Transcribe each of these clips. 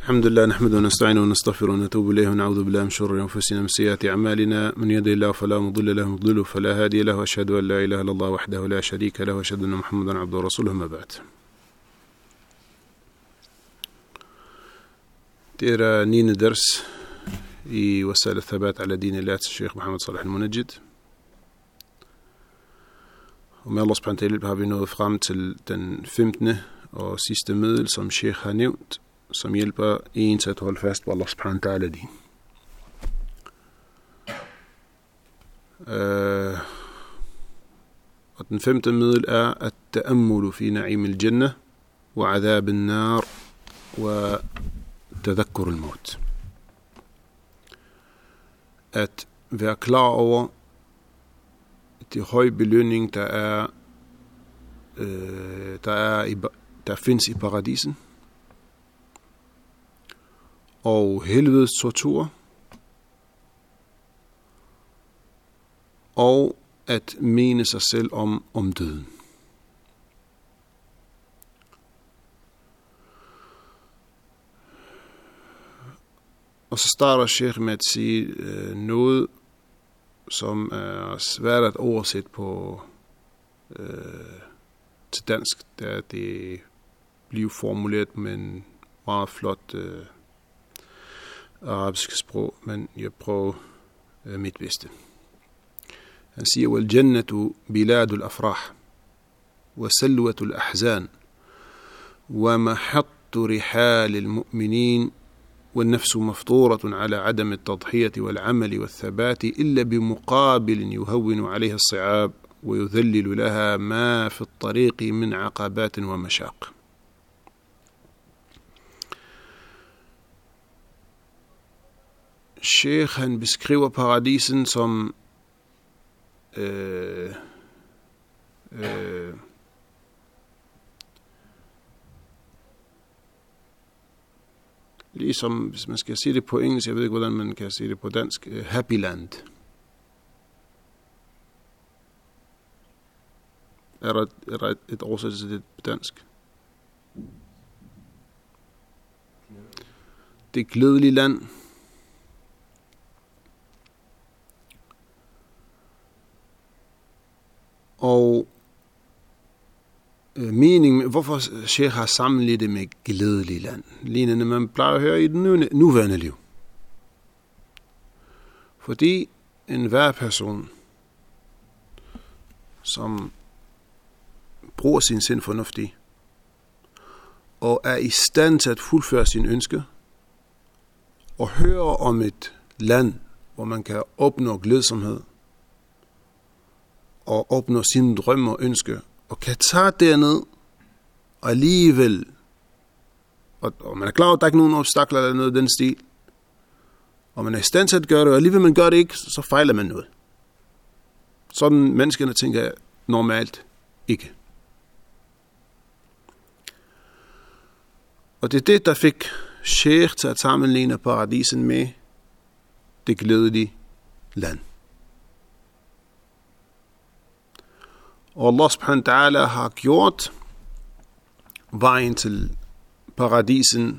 الحمد لله نحمده ونستعينه ونستغفره ونتوب إليه ونعوذ بالله من شرور أنفسنا ومن سيئات أعمالنا من يهده الله فلا مضل له ومن يضلل فلا هادي له وأشهد أن لا إله إلا الله وحده لا شريك له وأشهد أن محمدا عبده ورسوله ما بعد. Det er 9. ders i Wasal al-Thabat ala din Allah til Sheikh Mohammed Salih al-Munajjid. Og med Allahs pantel har vi nået frem til den 15. og sidste middel, som Sheikh har nævnt, som hjælper en til at holde fast på Allahs pantel din. Og den 5. middel er at ta'ammulu fi na'im al-jannah wa adhab an-nar wa tadhakkur al-maut. At være klar over det høje belønning, der findes i paradisen, og helvedes tortur, og at mene sig selv om døden. Og så starter Sheikh med at sige noget, som er svært at oversætte på til dansk, da det bliver formuleret med en meget flot arabisk sprog, men jeg prøver mit bedste. Han siger, وَالْجَنَّةُ بِلَادُ الْأَفْرَاحِ وَسَلْوَةُ الْأَحْزَانِ وَمَحَطُّ رِحَالِ الْمُؤْمِنِينَ والنفس مفطورة على عدم التضحية والعمل والثبات إلا بمقابل يهون عليها الصعاب ويذلل لها ما في الطريق من عقبات ومشاق. Sheikh han beskriver paradisen som ligesom, hvis man skal sige det på engelsk, jeg ved ikke, hvordan man kan sige det på dansk, happy land. Er der et oversættelse til det på dansk? Det glædelige land. Og meningen, hvorfor Sheikh har sammenlignet det med glædelig land, lignende man plejer at høre i den nuværende liv. Fordi enhver person, som bruger sin sind fornuftigt, og er i stand til at fuldføre sin ønske, og hører om et land, hvor man kan opnå glædsomhed, og opnå sine drømme og ønsker, og kan tage derned, og alligevel, og man er klar over, at der ikke er nogen obstakler eller noget af den stil, og man er i stand til at gøre det, og alligevel man gør det ikke, så fejler man noget. Sådan menneskerne tænker normalt ikke. Og det er det, der fik Sheikh til at sammenligne paradisen med det glædelige land. Og Allah subhanahu wa ta'ala har gjort vejen til paradisen.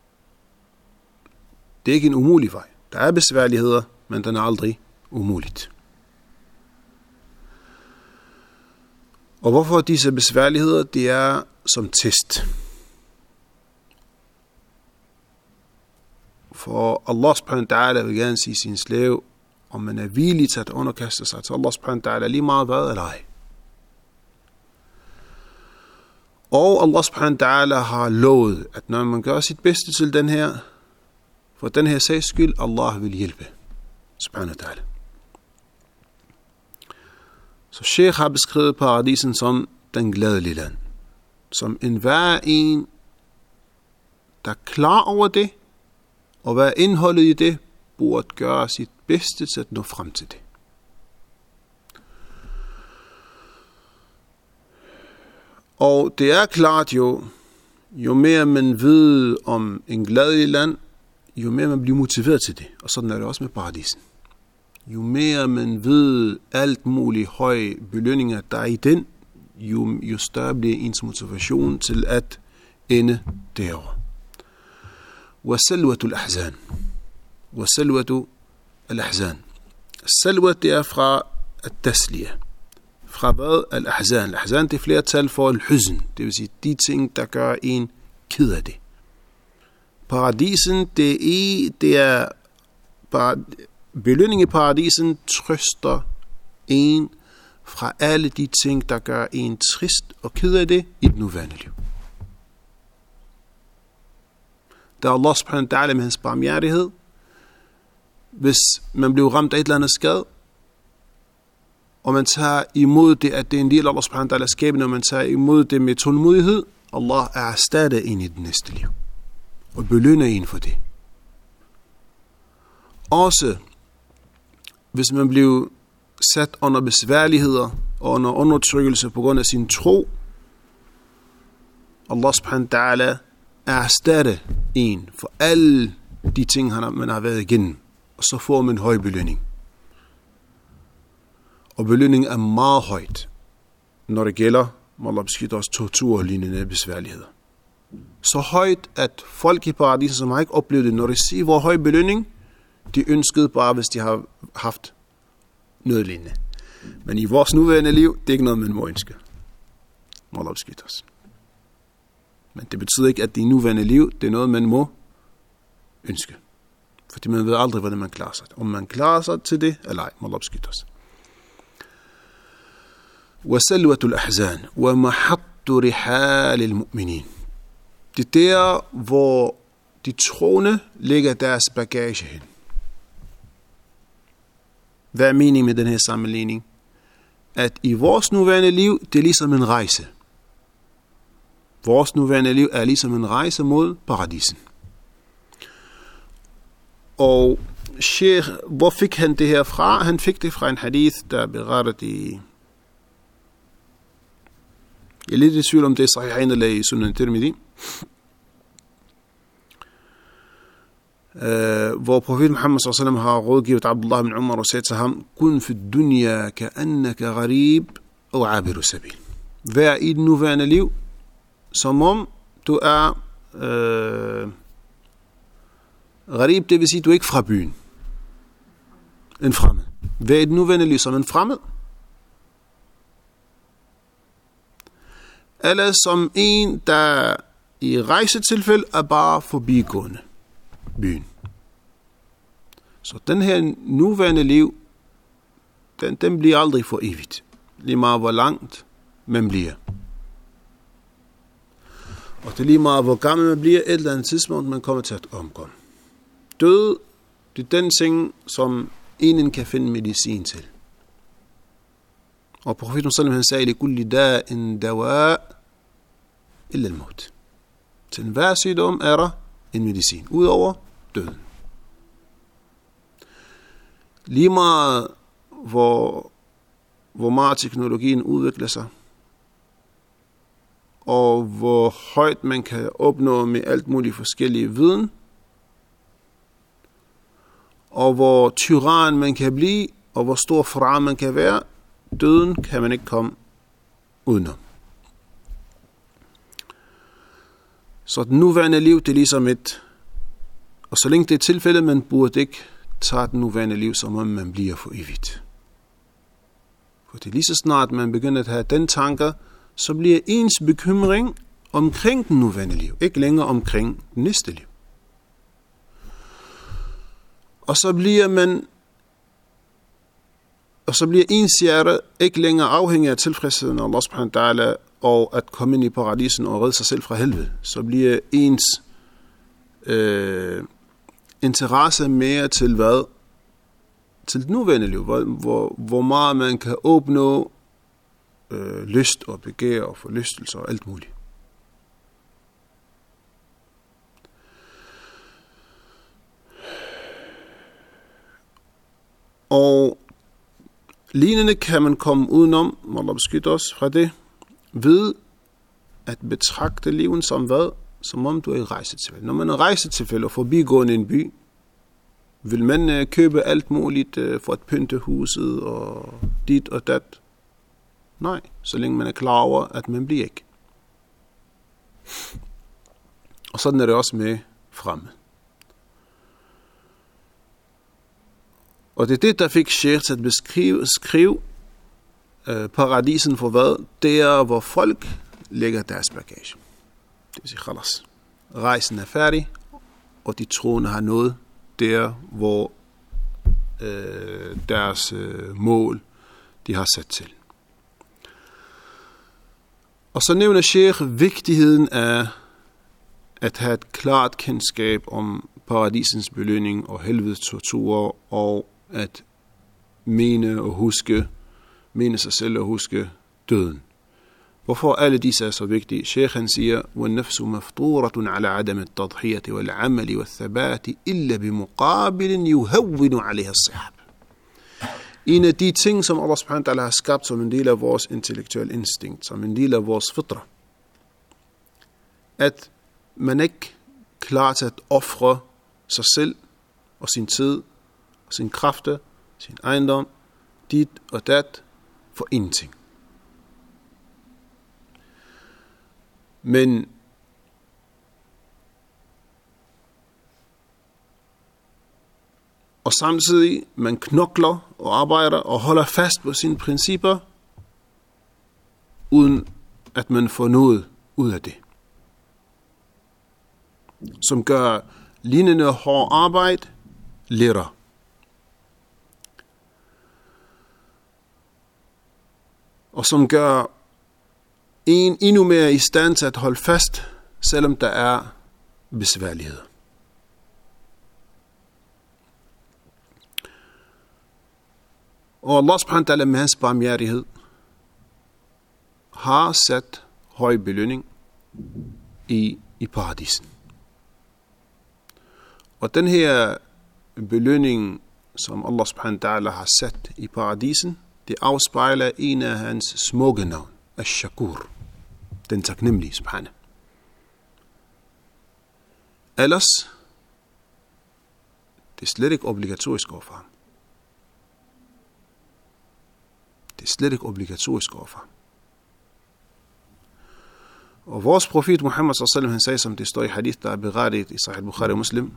Det er ikke en umulig vej. Der er besværligheder, men den er aldrig umuligt. Og hvorfor disse besværligheder? Det er som test. For Allah subhanahu wa ta'ala vil gerne sige sin slave, om man er villig til at underkaste sig til Allah subhanahu wa ta'ala lige meget hvad eller ej. Og Allah subhanahu wa ta'ala har lovet, at når man gør sit bedste til den her, for den her sags skyld, Allah vil hjælpe. Subhanahu wa ta'ala. Så Sheikh har beskrevet paradisen som den glædelige land. Som enhver en, der er klar over det, og hvad indholdet i det, burde gøre sit bedste til at nå frem til det. Og det er klart jo mere man ved om en glædelig land, jo mere man bliver motiveret til det. Og sådan er det også med paradisen. Jo mere man ved alt muligt høje belønninger, der er i den, jo større bliver ens motivation til at ende derovre. وسلوة الأحزان. وسلوة الأحزان. السلوة det er fra at-tasliya. Fra hvad? Al-ahzan. Al-ahzan det er flertal for al-huzn. Det vil sige de ting, der gør en ked af det. Paradisen, det er bare belønning i paradisen trøster en fra alle de ting, der gør en trist og ked af det i det nuværende liv. Der er Allah subhanahu wa ta'ala med hans barmhjertighed. Hvis man bliver ramt af et eller andet skade, og man tager imod det, at det er en del af Allah subhanahu wa ta'ala skabende, og man tager imod det med tålmodighed, Allah er erstattet en i det næste liv, og belønner en for det. Også hvis man bliver sat under besværligheder og under undertrykkelse på grund af sin tro, Allah subhanahu wa ta'ala er erstattet en for alle de ting, man har været igennem, og så får man en høj belønning. Og belønningen er meget højt, når det gælder, må Allah beskytte os, tortur og lignende besværligheder. Så højt, at folk i paradiset, som har ikke oplevet det, når de siger, hvor høj belønning, de ønskede bare, hvis de har haft noget lignende. Men i vores nuværende liv, det er ikke noget, man må ønske. Må Allah beskytte os. Men det betyder ikke, at det nuværende liv, det er noget, man må ønske. Fordi man ved aldrig, hvordan man klarer sig. Om man klarer sig til det, eller ej, må Allah beskytte os. وسلوة الأحزان ومحط رحال المؤمنين. Det er der, hvor de troende lægger deres bagage hen. Hvad er meningen med den her sammenligning? At i vores nuværende liv, det er ligesom en rejse. Vores nuværende liv er ligesom en rejse mod paradisen. Og Sheikh, hvor fik han det her fra? Han fik det fra en hadith, der er berettet i... Jeg er lidt i tvivl om det er Sahihain eller i Sunan Tirmidhi. Hvor profet Muhammad s.a.v. har rådgivet Abdullah ibn Umar og sagt til ham, kun fi dunya ka'annaka gharib og abiru sabil. Vær i det nuværende liv, som om du er gharib, det vil sige, du er ikke fra byen. En fremmed. Vær i det nuværende liv som en fremmed. Eller som en, der i rejsetilfælde er bare forbigående byen. Så den her nuværende liv, den bliver aldrig for evigt. Lige meget hvor langt man bliver. Og det er lige meget hvor gammel man bliver, et eller andet tidspunkt man kommer til at omkomme. Død, det er den ting, som ingen kan finde medicin til. Og profeten sallam han sagde, likulli da'in dawa illa al-maut. Til enhver sygdom er der en medicin, udover døden. Lige meget hvor meget teknologien udvikler sig, og hvor højt man kan opnå med alt muligt forskellige viden, og hvor tyran man kan blive, og hvor stor fra man kan være, døden kan man ikke komme udenom. Så det nuværende liv, det er ligesom et, og så længe det er tilfældet, man burde ikke tage det nuværende liv, som om man bliver for evigt. For det er lige så snart, man begynder at have den tanker, så bliver ens bekymring omkring den nuværende liv, ikke længere omkring det næste liv. Og så bliver ens hjerte ikke længere afhængig af tilfredsheden af Allah subhanahu wa ta'ala og at komme ind i paradisen og redde sig selv fra helvede. Så bliver ens interesse mere til hvad? Til det nuværende liv, hvor meget man kan opnå lyst og begær og forlystelser og alt muligt. Og lignende kan man komme udenom, må Allah beskytte os fra det, ved at betragte livet som hvad? Som om du er i rejsetilfælde. Når man er rejsetilfælde og forbigående en by, vil man købe alt muligt for at pynte huset og dit og dat? Nej, så længe man er klar over, at man bliver ikke. Og sådan er det også med fremme. Og det er det, der fik Sheikh til at skrive paradisen for hvad? Der, hvor folk lægger deres bagage. Det vil sige, khalas. Rejsen er færdig, og de troende har nået der, hvor deres mål, de har sat til. Og så nævner Sheikh vigtigheden af at have et klart kendskab om paradisens belønning og helvedes torturer, og at mene sig selv og huske døden. Hvorfor alle disse er så vigtige? Sheikhen siger, وَالنَّفْسُ مَفْطُورَةٌ عَلَى عَدَمِ التَّضْحِيَةِ وَالْعَمَلِ وَالثَّبَاتِ إِلَّا بِمُقَابِلٍ يُهَوِّنُ عَلَيْهَا الصِّحَابِ. En af de ting, som Allah subhanahu wa ta'ala har skabt som en del af vores intellektuelle instinkt, som en del af vores fitra, at man ikke klar til at ofre sig selv og sin tid og sin kræfter, sin ejendom, dit og dat for ingenting. Men og samtidig man knokler og arbejder og holder fast på sine principper, uden at man får noget ud af det. Som gør lignende hårdt arbejde lettere. Og som gør en endnu mere i stand til at holde fast, selvom der er besværligheder. Og Allah subhanahu wa ta'ala med hans barmhjertighed har sat høj belønning i paradisen. Og den her belønning, som Allah subhanahu wa ta'ala har sat i paradisen, det afspejler en af hans smukke navn, Ash-Shakur, den taknemmelige subhanahu. Ellers, det er slet ikke obligatorisk overfor ham. Det er slet ikke obligatorisk overfor ham. Og vores profet Muhammad sallallahu alaihi wasallam, han sagde, som det står i hadith, der er berettet i Sahih Bukhari og Muslim,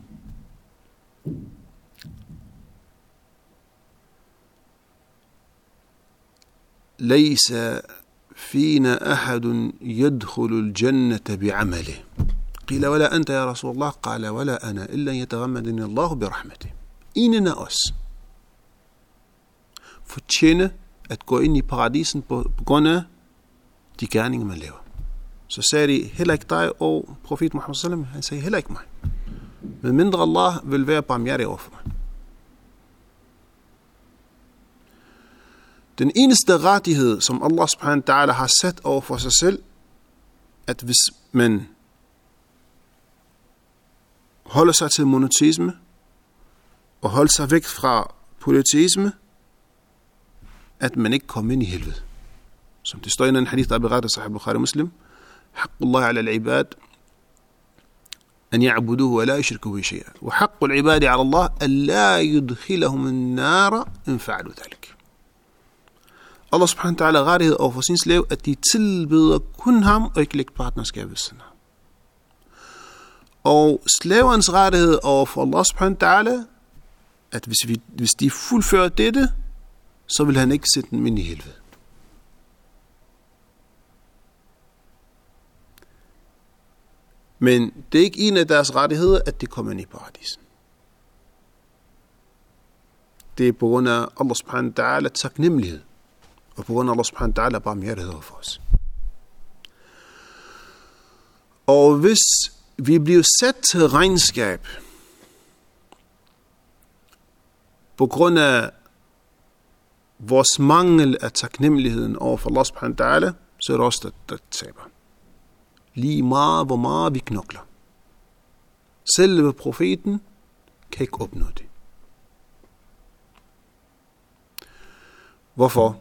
ليس فينا أحد يدخل الجنة بعمله قيل ولا أنت يا رسول الله قال ولا أنا إلا يتغمدني الله برحمته. Ingen af os fortjener at gå ind i paradisen på grund af de gerninger, man laver. Så sagde de, heller ikke dig, og profet Muhammad sallam, han sagde, heller ikke mig. Men mindre Allah vil være barmhjertig over for mig. Den eneste rettighed, som Allah subhanahu wa ta'ala har sat over for sig selv, at hvis man holder sig til monoteisme, og holder sig væk fra polyteisme, at man ikke kommer ind i helvede. Som det står i en hadith, der er berettet af Sahih Bukhari Muslim, حق الله على العباد أن يعبدوه ولا يشركوا به شيئا وحق العباد على الله ألا يدخلهم النار إن فعلوا ذلك. Allah subhanahu wa ta'ala rettighed over for sin slave, at de tilbeder kun ham og ikke lægge partnerskab ved siden af. Og slavernes rettighed over for Allah subhanahu wa ta'ala, at hvis de fuldfører dette, så vil han ikke sætte dem ind i helvede. Men det er ikke en af deres rettigheder, at de kommer ind i paradisen. Det er på grund af Allah subhanahu wa ta'ala taknemmelighed, og på grund af Allah subhanahu wa ta'ala barmhjertighed for os. Og hvis vi bliver sat til regnskab på grund af vores mangel af taknemmeligheden over for Allah subhanahu wa ta'ala, så er det også der taber. Lige meget, hvor meget vi knokler. Selve profeten kan ikke opnå det. Hvorfor?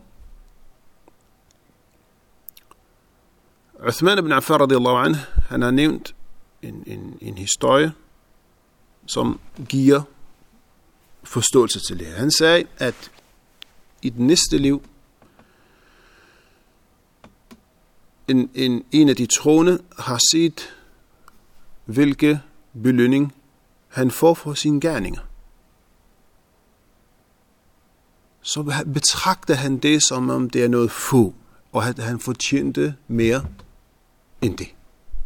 Uthman ibn Affan radiyallahu anhu, han har nævnt en historie, som giver forståelse til det. Han sagde, at i det næste liv, en af de troende har set, hvilke belønning han får for sine gerninger. så betragter han det, som om det er noget få, og at han fortjente mere end det.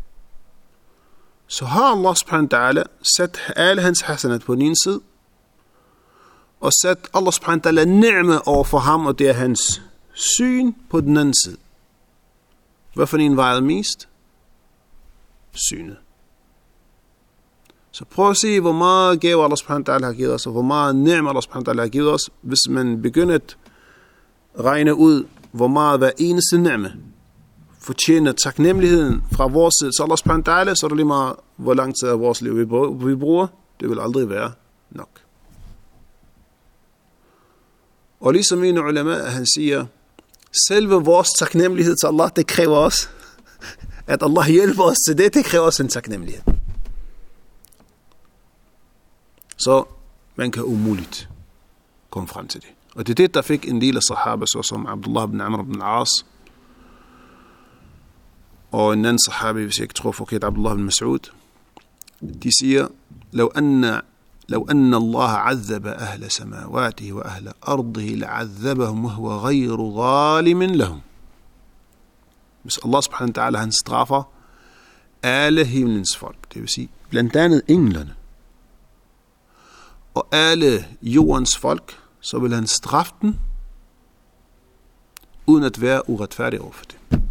Så har Allah subhanahu wa ta'ala sat alle hans hasanat på den ene side, og sat Allah subhanahu wa ta'ala ni'ma over for ham, og det er hans syn på den anden side. Hvad for en vejede mest? Synet. Så prøv at se, hvor meget gave Allah subhanahu wa ta'ala har givet os, og hvor meget ni'ma Allah subhanahu wa ta'ala har givet os, hvis man begynder at regne ud, hvor meget hver eneste ni'ma fortjener taknemmeligheden fra vores side. Så Allah subhanahu wa ta'ala, så er det lige meget, hvor lang tid af vores liv vi bruger. Det vil aldrig være nok. Og ligesom en ulema, han siger, selve vores taknemmelighed til Allah, det kræver os, at Allah hjælper os til det, det kræver os en taknemmelighed. Så man kan umuligt komme frem til det. Og det er det, der fik en del af sahaba, såsom Abdullah ibn Amr ibn al-As, og en anden sahabi, hvis jeg ikke tror forkert, Abdullah ibn Mas'ud, de siger, لو أن الله عذب أهل سماواته وأهل أرضه لعذبهم وهو غير ظالم لهم. Hvis Allah subhanahu wa ta'ala, han straffer alle himlens folk, det vil sige blandt andet englerne, og alle jordens folk, så vil han straffe dem, uden at være uretfærdig overfor det.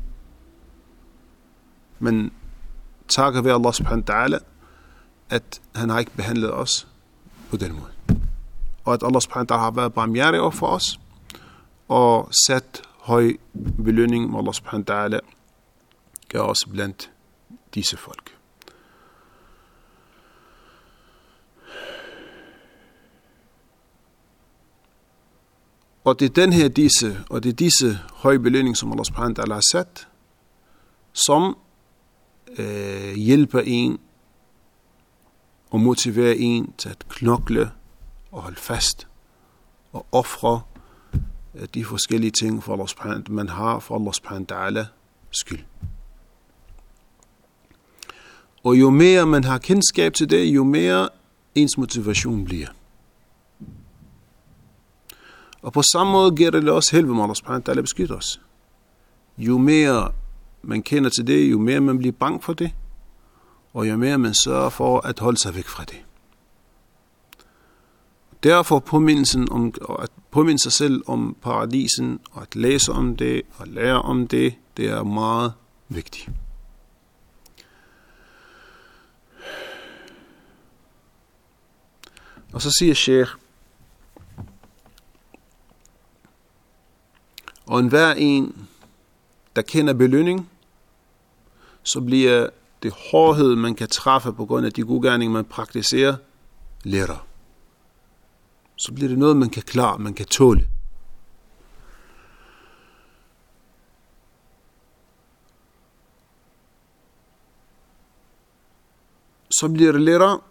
Men takker ved Allah subhanahu wa ta'ala, at han har ikke behandlet os på den måde. Og at Allah subhanahu wa ta'ala har været barmhjertig over for os, og sat høj belønning, med Allah subhanahu wa ta'ala gør os blandt disse folk. Og det er den her disse høje belønning, som Allah subhanahu wa ta'ala har sat, som hjælper en og motiverer en til at knokle og holde fast og ofre de forskellige ting, for Allah subhanahu, man har for Allah subhanahu wa ta'ala skyld. Og jo mere man har kendskab til det, jo mere ens motivation bliver. Og på samme måde gælder det også helvede, Allah subhanahu wa ta'ala beskytter os. Jo mere man kender til det, jo mere man bliver bange for det, og jo mere man sørger for at holde sig væk fra det. Derfor at påminde sig selv om paradisen, og at læse om det, og lære om det, det er meget vigtigt. Og så siger Sheikh, og enhver en, der kender belønning, så bliver det hårdhed, man kan træffe på grund af de gode gerninger, man praktiserer, lettere. Så bliver det noget, man kan klare, man kan tåle. Så bliver det lettere,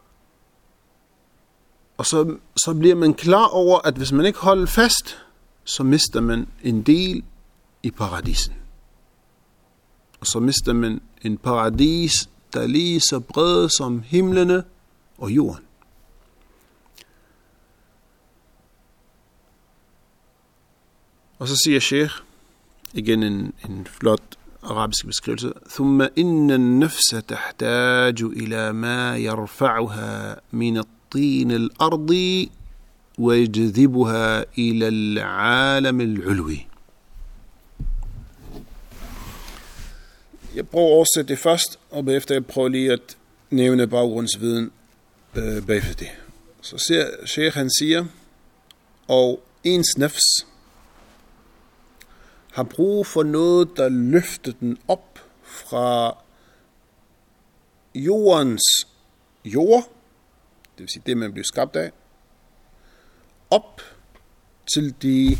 og så bliver man klar over, at hvis man ikke holder fast, så mister man en del i paradisen. Og så mister man en paradis, der er lige så bred som himlene og jorden. Og så siger Sheikh, igen en flot arabisk beskrivelse, ثم إن النفس تحتاج إلى ما يرفعها من الطين الأرض ويجذبها إلى العالم العلوي. Jeg prøver at oversætte det først, og bagefter jeg prøver lige at nævne baggrundsviden bagefter det. Så ser Sheikh, han siger, og ens nafs har brug for noget, der løfter den op fra jordens jord, det vil sige det, man bliver skabt af, op til de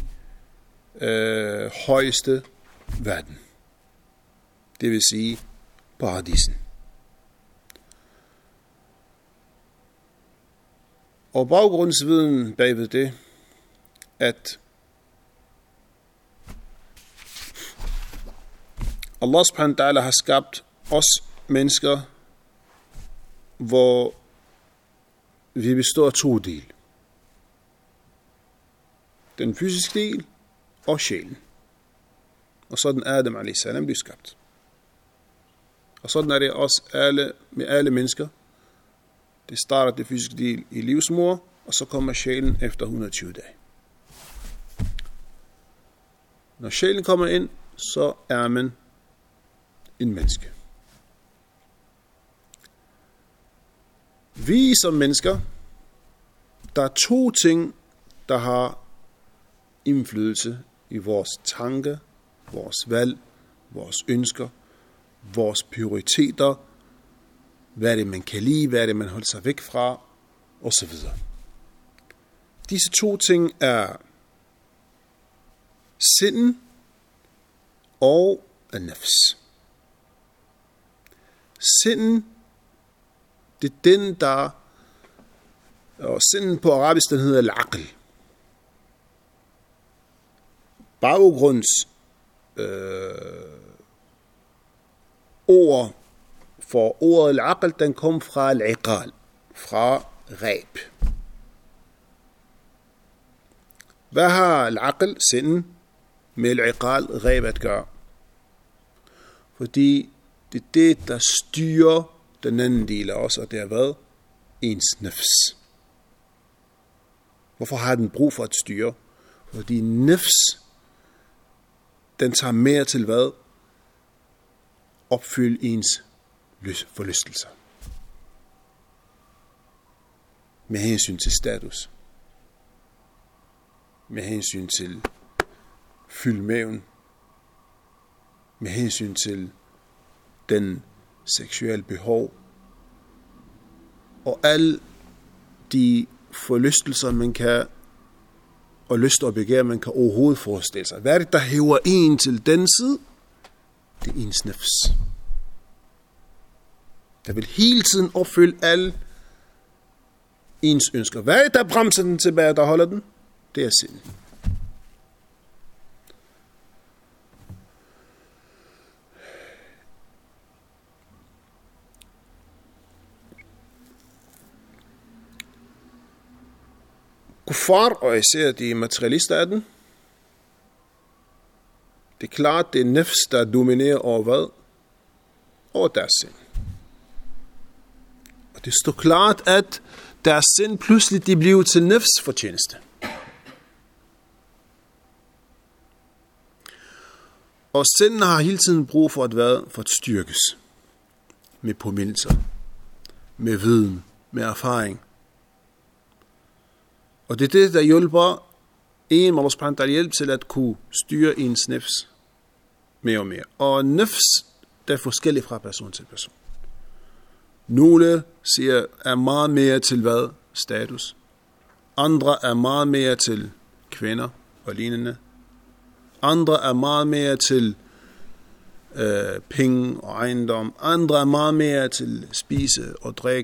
højeste verden. Det vil sige paradisen. Og baggrundsviden bagved det, at Allah subhanahu wa ta'ala har skabt os mennesker, hvor vi består af to dele. den fysiske del og sjælen. Og sådan er Adam a.s. blev skabt. Og sådan er det også med alle mennesker. Det starter det fysiske del i livsmor, og så kommer sjælen efter 120 dage. Når sjælen kommer ind, så er man en menneske. Vi som mennesker, der er 2 ting, der har indflydelse i vores tanker, vores valg, vores ønsker, vores prioriteter, hvad er det, man kan lide, hvad er det, man holder sig væk fra, osv. Disse 2 ting er sinden og nafs. Sinden, det er den, der, og sinden på arabisk, den hedder al-aql. Baggrunds ord for ordet al-aql, den kom fra al-iqal, fra ræb. Hvad har al-aql, sinden, med al-iqal, ræb at gøre? Fordi det er det, der styrer den anden del af os, og det er hvad? Ens nafs. Hvorfor har den brug for at styre? Fordi nafs, den tager mere til hvad? Opfylde ens forlystelser. Med hensyn til status. Med hensyn til fylde maven. Med hensyn til den seksuelle behov. Og alle de forlystelser, man kan, og lyst og begær, man kan overhovedet forestille sig. Hvad er det, der hæver en til den side? Det er ens nafs. Der vil hele tiden opfylde alle ens ønsker. Hvad er det, der bremser den tilbage, der holder den? Det er sinden. Kuffar, og især de materialister af den, det er klart, det er nafs, der dominerer over hvad? Over deres sind. Og det står klart, at deres sind pludselig de bliver til nafs fortjeneste. Og sinden har hele tiden brug for at styrkes. Med påmindelser, med viden, med erfaring. Og det er det, der hjælper en med Allah subhanahu wa ta'ala hjælp til at kunne styre ens nafs mere og mere. Og nafs, der er forskelligt fra person til person. Nogle siger, er meget mere til hvad? Status. Andre er meget mere til kvinder og lignende. Andre er meget mere til penge og ejendom. Andre er meget mere til spise og drik.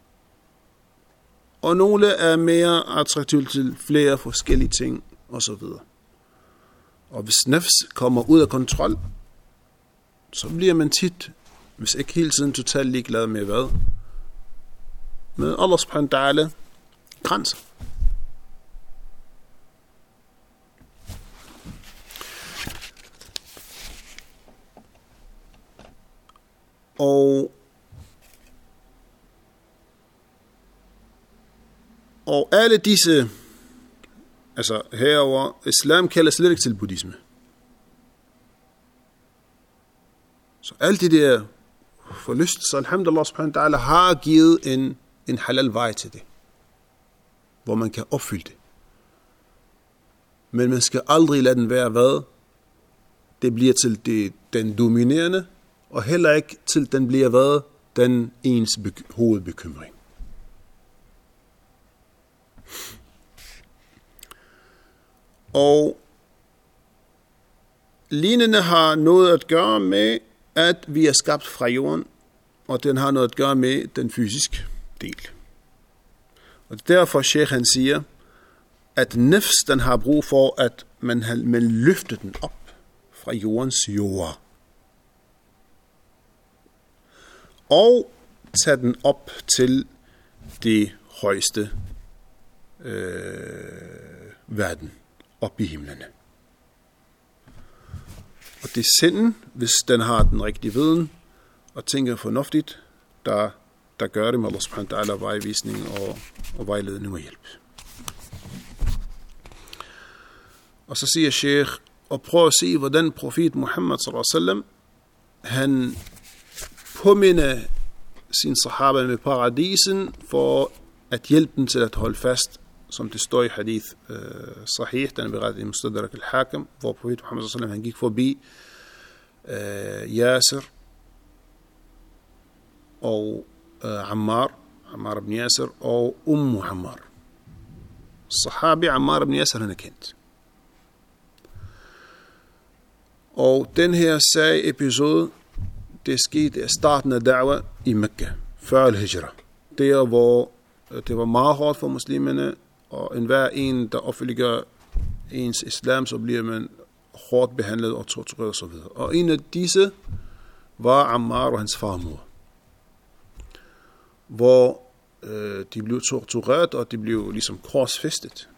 Og nogle er mere attraktive til flere forskellige ting, osv. Og hvis nafs kommer ud af kontrol, så bliver man tit, hvis ikke hele tiden totalt ligeglad med hvad? Med Allah subhanahu wa ta'ala grænser. Og alle disse, altså herover, islam kalder slet ikke til buddhisme. Så alle de der forlystelser, alhamdulillah subhanahu wa ta'ala, har givet en halal vej til det, hvor man kan opfylde det. Men man skal aldrig lade den være hvad? Det bliver til den dominerende, og heller ikke til den bliver hvad? Den ens hovedbekymring. Og lignende har noget at gøre med, at vi er skabt fra jorden, og den har noget at gøre med den fysiske del. Og derfor Sheikh han siger, at nafs den har brug for, at man løfter den op fra jordens jord. Og tager den op til det højeste verden. op i himlene. Og det er sinden, hvis den har den rigtige viden, og tænker fornuftigt, der gør det med Allah subhanahu wa ta'ala vejvisning og vejledning og hjælp. Og så siger Sheikh, og prøv at se, hvordan profet Muhammad sallallahu alaihi wasallam, han påminder sin sahaba med paradisen for at hjælpe dem til at holde fast, som det står i hadith sahih, den er berettet i Mustadrak al-Hakim, hvor profet Muhammad sallallahu alaihi wasallam, han gik forbi Yasir og Ammar ibn Yasir og Ammar. Sahabi Ammar ibn Yasir, han er kendt. Og den her episode, det skete af starten af da'wa i Mekka, før al-Hijra. Der, hvor det var meget hårdt for muslimerne, og enhver en, der offentliggør ens islam, så bliver man hårdt behandlet og tortureret osv. Og en af disse var Ammar og hans farmor, hvor de blev tortureret, og de blev ligesom korsfæstet.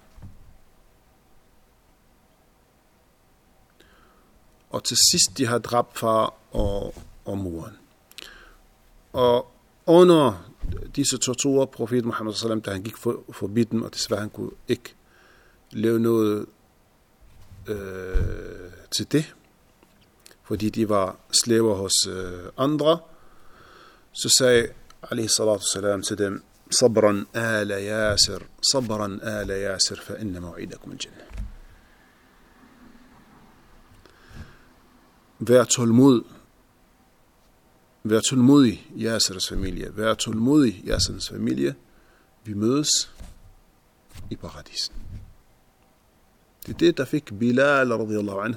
Og til sidst, de har dræbt far og moren. Og under disse torturer, profet Muhammad sallallahu alaihi wasallam, da han gik forbi dem, og desværre han kunne ikke lave noget til det, fordi de var slaver hos andre, så sagde alaihi salatu salam til dem, sabran ala Yasir, sabran ala Yasir, fa inna maw'idakum al-jannah. Vær tålmodig, Yasirs familie. Vær tålmodig, Yasirs familie. Vi mødes i paradisen. Det er det, der fik Bilal radiyallahu anhu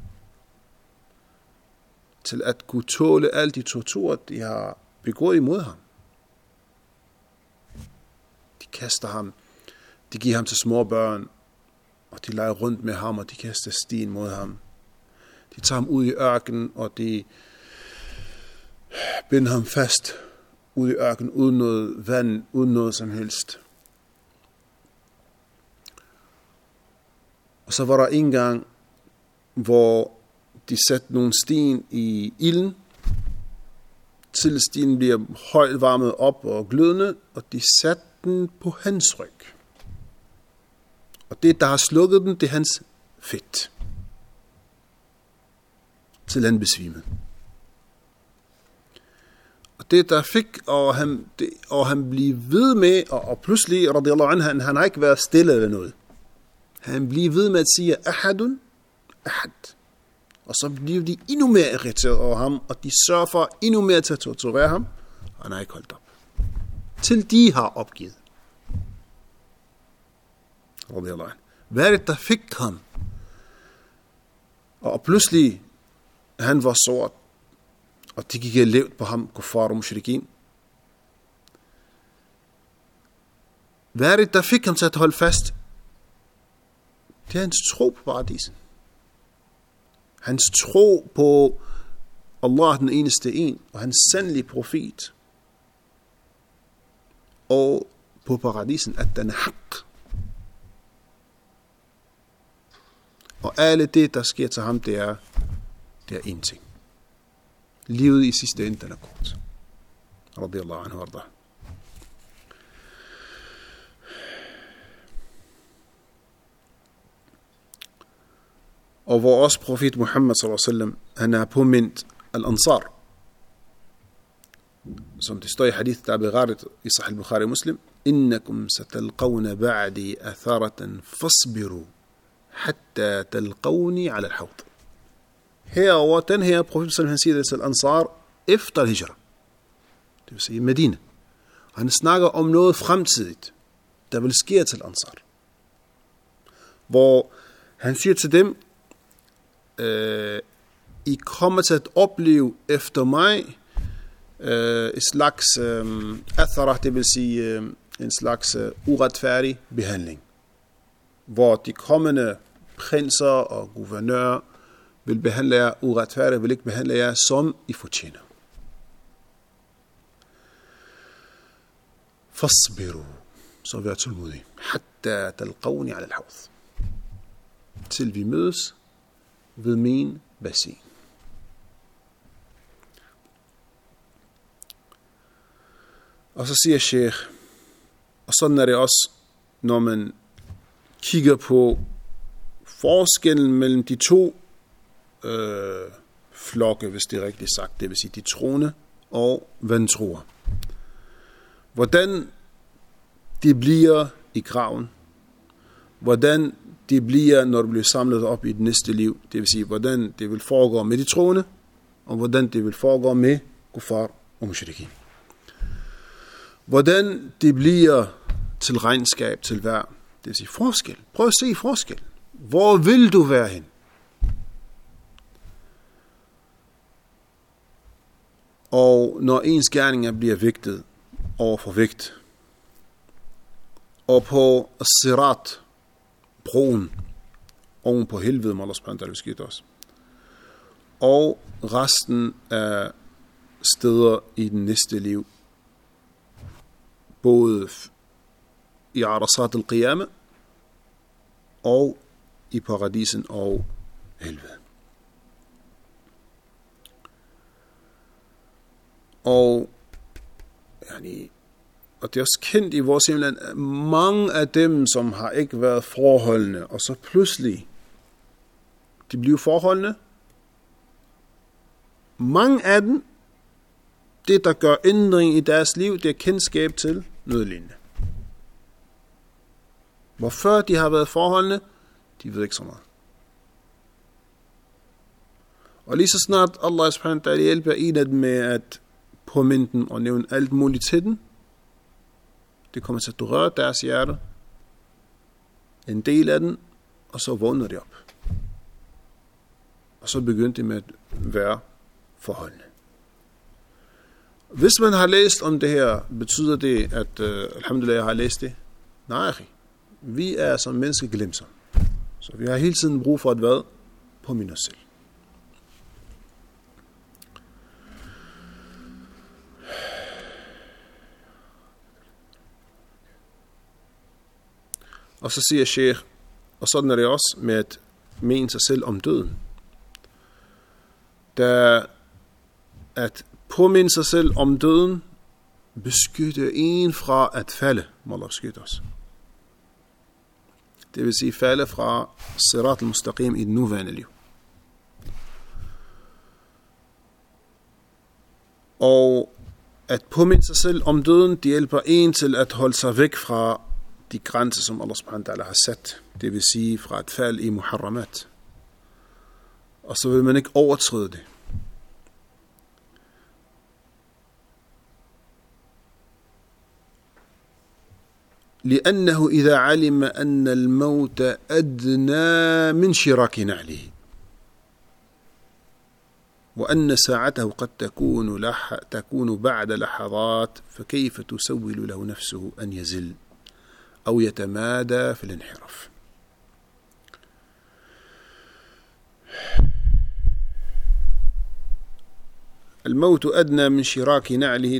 til at kunne tåle alle de torturer, de har begået imod ham. De kaster ham, de giver ham til små børn, og de leger rundt med ham, og de kaster sten mod ham. De tager ham ud i ørkenen, og de binder ham fast ud i ørkenen, uden noget vand, uden noget som helst. Og så var der en gang, hvor de satte nogle sten i ilden, til stenen bliver højt varmet op og glødende, og de satte den på hans ryg. Og det, der har slukket den, det er hans fedt, til han besvimede. Og det, der fik, og han blev ved med, og pludselig, radiyallahu anhu, han har ikke været stille eller noget. Han blev ved med at sige, ahadun, ahad. Og så blev de endnu mere irriteret over ham, og de sørger for endnu mere til at torturere ham, og han har ikke holdt op. Til de har opgivet. Radiyallahu anhu. Hvad er det, der fik ham? Og pludselig, han var sort, og de gik og levede på ham, kuffar og mushrikin. Hvad er det, der fik ham til at holde fast? Det er hans tro på paradisen. Hans tro på Allah, den eneste en, og hans sandelige profet. Og på paradisen, at den er hak. Og alle det, der sker til ham, det er én ting. Livet i sidste ende, den er kort. Radiyallahu anhu warda. Og hvor også profet Muhammad sallallahu alaihi wasallam, han har påmindt al-Ansar, som det står i hadith, der er berettet i Sahih al-Bukhari Muslim, innakum satalqawna ba'di atharatan fasbiru hatta talqawni ala al-hawd. Herover, den her profet sallallahu han siger det til al-Ansar efter al-Hijra, det vil sige Medina. Og han snakker om noget fremtidigt, der vil ske til al-Ansar, hvor han siger til dem, I kommer til at opleve efter mig et slags athara, det vil sige en slags uretfærdig behandling, hvor de kommende prinser og guvernører vil behandle jer uretfærdigt, vil ikke behandle jer som I fortjener. Fasbiru, så vær tålmodig, hatta talqawni ala al-hawd, til vi mødes ved min bassin. Og så siger Sheikh, og sådan er det også, når man kigger på forskellen mellem de to flokke, hvis det er rigtigt sagt, det vil sige de troende og vantroer. Hvordan de bliver i graven, hvordan de bliver, når de bliver samlet op i det næste liv, det vil sige, hvordan det vil foregå med de troende, og hvordan det vil foregå med kuffar og mushrikin. Hvordan det bliver til regnskab til hver, det vil sige forskel. Prøv at se forskel. Hvor vil du være hen? Og når ens gerninger bliver vægtet over for vægt, og på sirat, broen, oven på helvede, må Allah subhanahu wa ta'ala beskytte os, og resten af steder i den næste liv, både i Arasat al-Qiyama og i paradisen og helvede. Og det er også kendt i vores hjemland, at mange af dem, som har ikke været forholdende, og så pludselig de bliver forholdende, mange af dem, det der gør ændring i deres liv, det er kendskab til noget lignende. Hvor før de har været forholdende, de ved ikke så meget. Og lige så snart Allah subhanahu wa ta'ala hjælper en af dem med at påminde dem og nævne alt muligt til dem, det kommer til at røre deres hjerte, en del af den, og så vågner de op. Og så begynder de med at være forholdende. Hvis man har læst om det her, betyder det, at alhamdulillah, jeg har læst det? Nej, vi er som mennesker glemsomme. Så vi har hele tiden brug for at være på os selv. Og så siger Sheikh, og sådan er det også med at mene sig selv om døden. Der at påminde sig selv om døden, beskytter en fra at falde, må Allah beskytte os. Det vil sige falde fra sirat al-mustaqim i det nuværende liv. Og at påminde sig selv om døden, det hjælper en til at holde sig væk fra de grænser, som Allah subhanahu wa ta'ala har sat. Det vil sige fra et fald i muharramat. Og så vil man ikke overtræde det. لأنه إذا علم أن الموت أدنى من شراك نعله وأن ساعته قد تكون بعد لحظات فكيف تسول له نفسه أن يزل أو يتمادى في الانحراف. الموت أدنى من شراك نعله,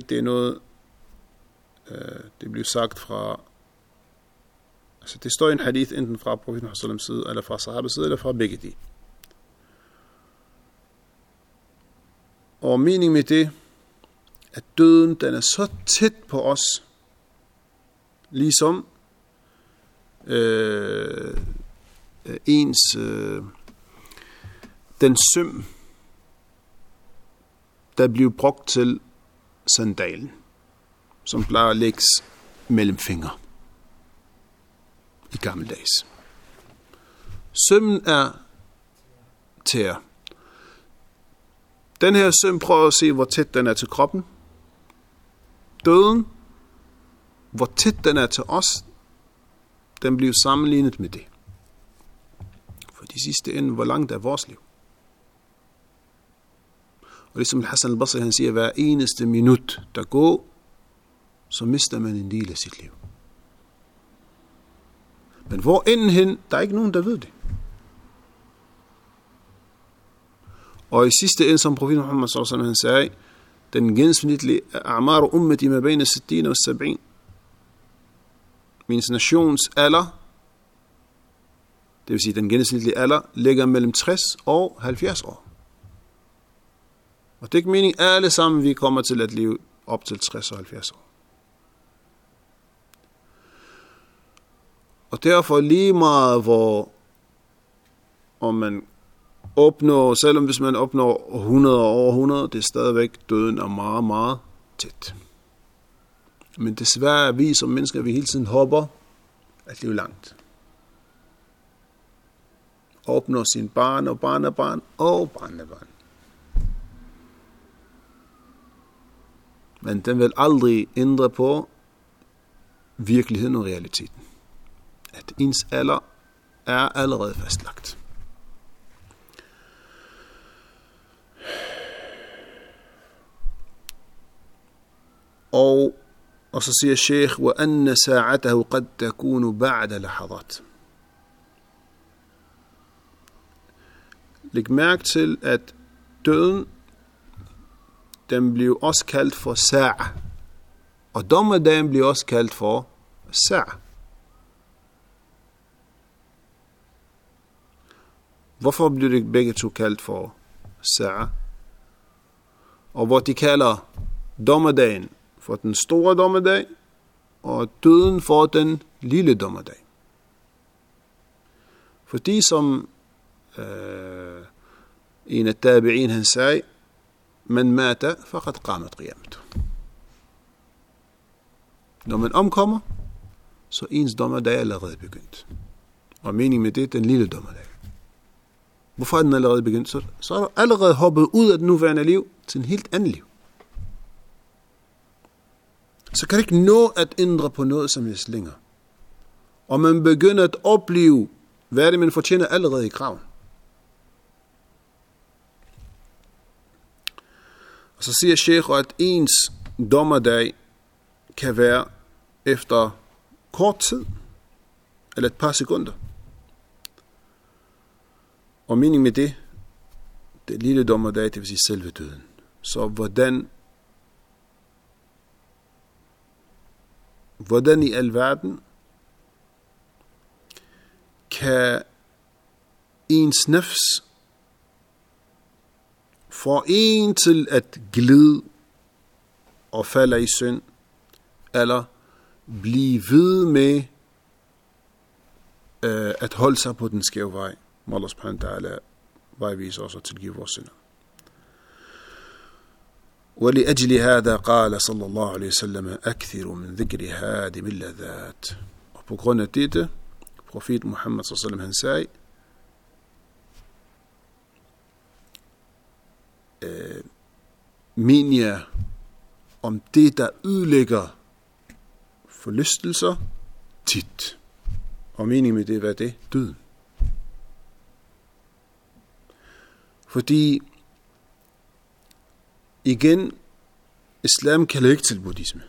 det blev sagt fra, altså det står i en hadith enten fra profeten Muhammeds side, eller fra sahabas side, eller fra begge de. Og meningen med det, at døden, den er så tæt på os, ligesom den søm, der blev brugt til sandalen, som plejer at lægges mellem fingre i gammeldags. Sømmen er tær. Den her søm, prøver at se, hvor tæt den er til kroppen. Døden, hvor tæt den er til os, den bliver sammenlignet med det. For de sidste ende, hvor langt er vores liv? Og ligesom Hassan al-Basri, han siger, hver eneste minut, der går, så mister man en del af sit liv. Men hvor enden hen, der er ikke nogen, der ved det. Og i sidste ende, som profeten Muhammad sallallahu alaihi wasallam sagde, den gennemsnitlige a'mar ummati ma bayna 60 og 70. Min nations alder Det vil sige, at den gennemsnitlige alder ligger mellem 60 og 70 år. Og det er ikke meningen, at alle sammen vi kommer til at leve op til 60 og 70 år. Og derfor lige meget, om man opnår, selvom hvis man opnår 100 og over 100, det er stadigvæk døden er meget, meget tæt. Men desværre vi som mennesker, vi hele tiden håber at leve langt. Opnår sin barn og barnebarn og barnebarn. Men den vil aldrig ændre på virkeligheden og realiteten. At ens alder er allerede fastlagt. Og så siger Sheikh, وَأَنَّ سَاعَتَهُ قَدْ تَكُونُ بَعْدَ لَحَظَاتٍ. Læg mærke til, at døden, den bliver også kaldt for sa'a. Og dommedagen bliver også kaldt for sa'a. Hvorfor bliver det begge to kaldt for sa'a? Og hvor de kalder dommedagen for den store dommedag, og døden for den lille dommedag. Fordi som en af tabi'in han sagde, man mata faqad qamat qiyamatu. Når man omkommer, så ens dommedag er allerede begyndt. Og meningen med det, den lille dommedag. Hvorfor er den allerede begyndt? Så er der allerede hoppet ud af det nuværende liv til en helt anden liv. Så kan det ikke nå at ændre på noget som helst længere. Og man begynder at opleve, hvad det man fortjener allerede i graven. Og så siger Sheikh, at ens dommedag kan være efter kort tid, eller et par sekunder. Og meningen med det lille dommedag, det vil sige selve døden. Så hvordan i alverden kan ens nafs få en til at glide og falde i synd, eller blive ved med at holde sig på den skæve vej. Må Allah subhanahu wa ta'ala vejvise os og tilgive vores synder. ولأجل هذا قال صلى الله عليه وسلم أكثر من ذكر هادم اللذات. Og på grund af dette, profet Muhammad صلى الله عليه وسلم han sagde, min jer om det, der ødelægger forlystelser tit. Og meningen med det, hvad er det? Døden. Fordi igen, islam kalder ikke til buddhisme.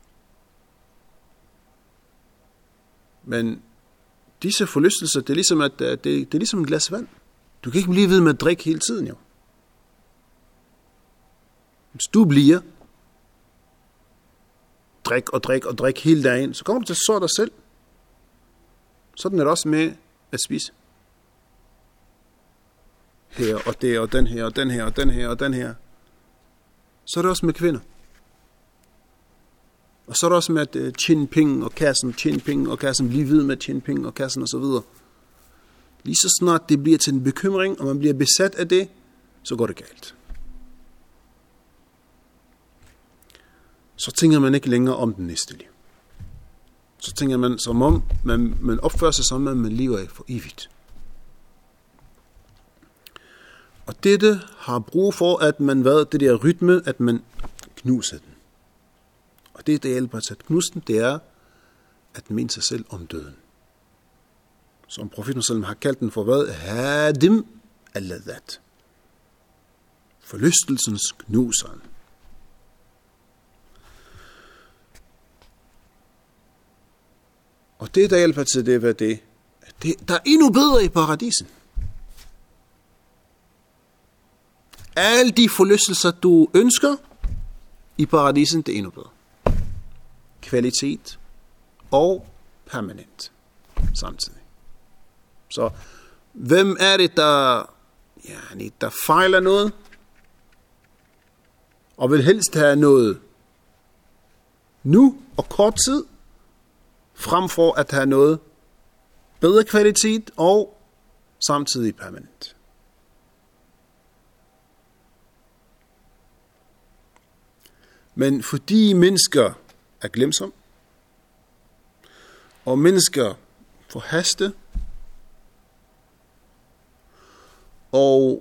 Men disse forlystelser, det er ligesom, det er ligesom et glas vand. Du kan ikke blive ved med at drikke hele tiden, jo. Hvis du bliver drik hele dagen, så kommer du til at så dig selv. Sådan er det også med at spise. Her og der og den her og den her og den her og den her. Så er det også med kvinder. Og så er det også med at tjene penge og kassen, blive ved med at tjene penge og kassen og så videre. Lige så snart det bliver til en bekymring, og man bliver besat af det, så går det galt. Så tænker man ikke længere om den næste liv. Så tænker man som om, man opfører sig som om man lever for evigt. Og dette har brug for, at man det der rytme, at man knuser den. Og det hjælper til at knuse den, det er at minde sig selv om døden. Som profeten selv har kaldt den for hvad? Hadim al-ladhat. Forlystelsens knuseren. Og det, der hjælper til det, hvad det? Der er endnu bedre i paradisen. Alle de forlystelser, du ønsker i paradisen, det er endnu bedre. Kvalitet og permanent samtidig. Så hvem er det, der fejler noget, og vil helst have noget nu og kort tid, frem for at have noget bedre kvalitet og samtidig permanent. Men fordi mennesker er glemsomme, og mennesker forhaste, og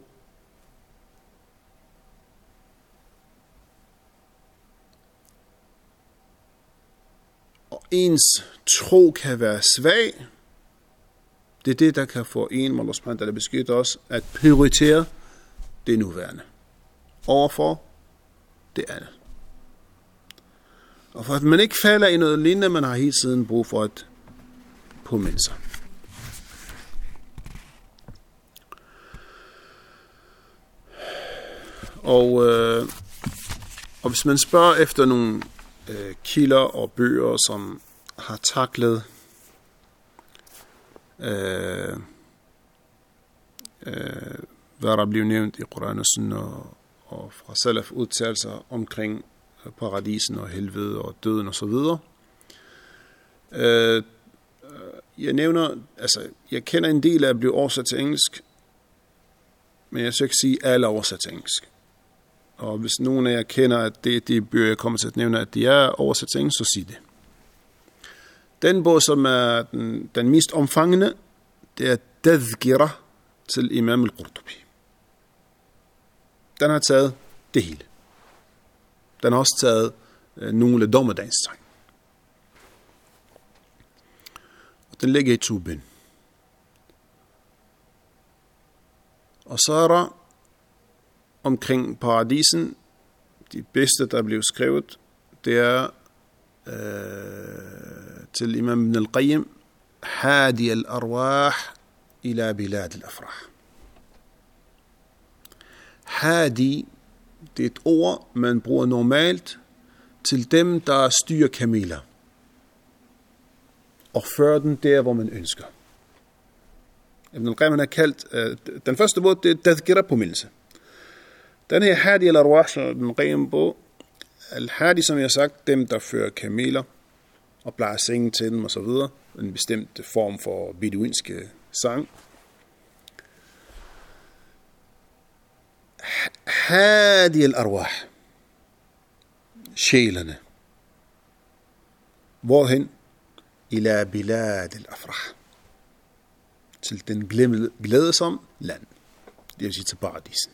ens tro kan være svag, det er det, der kan få en, Allah subhanahu wa ta'ala beskytter os, at prioritere det nuværende overfor det andet. Og for at man ikke falder i noget lignende, man har hele tiden brug for at påminde sig. Og hvis man spørger efter nogle kilder og bøger, som har taklet hvad der bliver nævnt i Koran og Sunna, og fra Salaf udtalelser omkring paradisen og helvede og døden og så videre. Jeg kender en del af at blive oversat til engelsk, men jeg skal ikke sige alle oversat til engelsk. Og hvis nogen af jer kender, at de bøger, jeg kommer til at nævne, at de er oversat til engelsk, så sig det. Den bog, som er den mest omfangende, det er Tadhkira til Imam al-Qurtubi. Den har taget det hele. Den har også taget nogle dommedagstegn. Og den ligger i 2 bind. Og så er der omkring paradisen, de bedste, der blev skrevet, det er til Imam Ibn al-Qayyim, Hadi al-Arwah ila bilad al-Afrah. Hadi, det er et ord, man bruger normalt til dem, der styrer kameler og fører den der, hvor man ønsker. Ibn al-Qayyim har kaldt, den første bog, det er Tadhkira påmindelse. Den her Hadi al-Arwah, som Ibn al-Qayyim bog, al-Hadi, som jeg har sagt, dem, der fører kameler og plejer sengen til dem og så videre, en bestemt form for beduinske sang. Hadi al-Arwah, sjælene. Hvorhen? Ila bilad al-Afrah, til den glædesomme land, det vil sige til paradisen.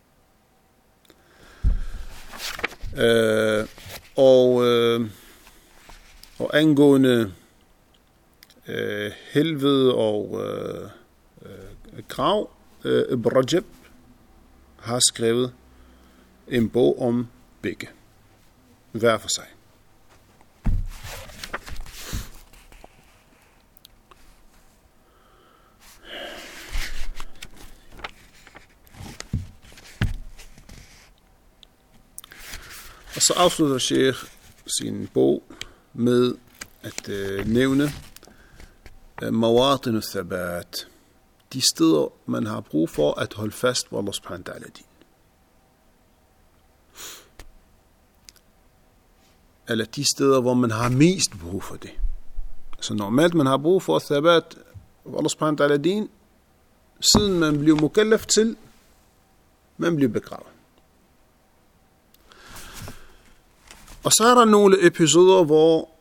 Og angående helvede og grav, Ibn Rajab har skrevet en bog om begge, hver for sig. Og så afslutter Sheikh sin bog med at nævne mawatin al-thabat, de steder, man har brug for at holde fast på Allah subhanahu wa ta'ala din. Eller de steder, hvor man har mest brug for det. Så normalt man har brug for thabat på Allah subhanahu wa ta'ala din, siden man bliver mukallaf til, man bliver begravet. Og så er der nogle episoder, hvor